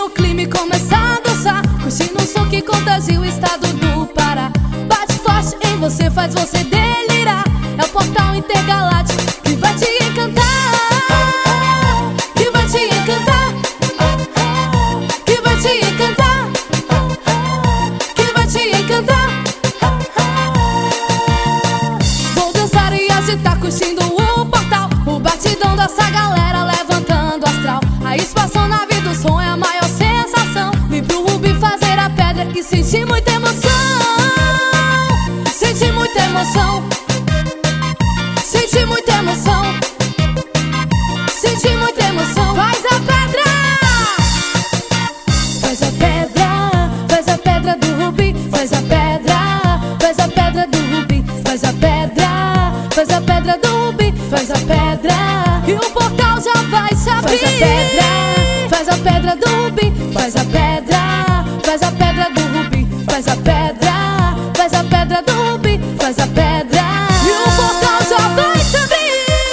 no clima e começa a dançar, curtindo um som que contagia o estado do Pará. Bate forte em você, faz você delirar. É o portal intergaláctico que vai te encantar, que vai te encantar, que vai te encantar, que vai te encantar. Vou dançar e agitar, curtindo o portal, o batidão dessa galera levantando o astral. A espaçonave do som é a maior sensação. Vem pro Rubi fazer a pedra e sentir muita emoção. Sentir muita emoção. Sentir muita emoção. Sentir muita emoção. Faz a pedra. Faz a pedra. Faz a pedra do Rubi. Faz a pedra. Faz a pedra do Rubi. Faz a pedra. Faz a pedra do Rubi. Faz a pedra. E o portal já vai se abrir. Faz a pedra. Faz a pedra do Rubi. Faz a pedra. Faz a pedra do Rubi. Faz a pedra. Faz a pedra do Rubi. Faz a pedra. E o portal já vai se abrir.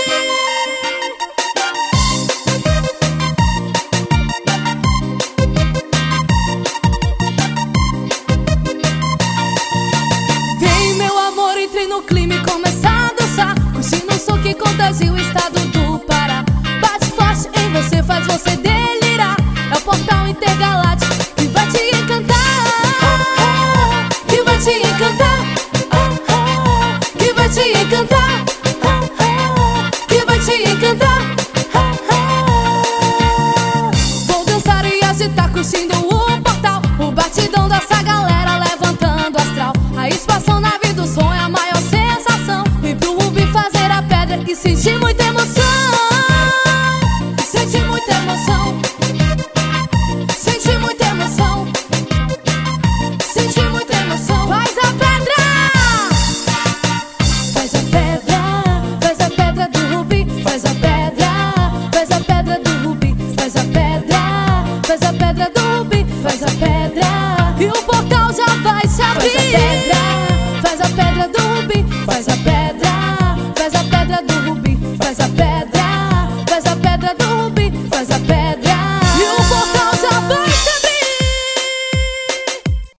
Vem, meu amor, entre no clima e começa a dançar, curtindo um som que contagia o estado do Pará. Bate forte em você, faz você delirar. É o portal intergaláctico que vai te encantar, que vai te encantar, que vai te encantar, que vai te encantar. Vou dançar e agitar, curtindo o portal, o batidão dessa galera levantando o astral. A espaçonave do som é a maior sensação. Vem pro Rubi fazer a pedra e sentir muita emoção. Sentir muita emoção. Sentir muita emoção. Sentir muita emoção. Faz a pedra. Faz a pedra. Faz a pedra do Rubi. Faz a pedra. Faz a pedra do Rubi. Faz a pedra. Faz a pedra do Rubi. Faz a pedra. E o portal já vai se abrir. Faz a pedra. Faz a pedra do Rubi. Faz a pedra. Faz a pedra do Rubi. Faz a pedra.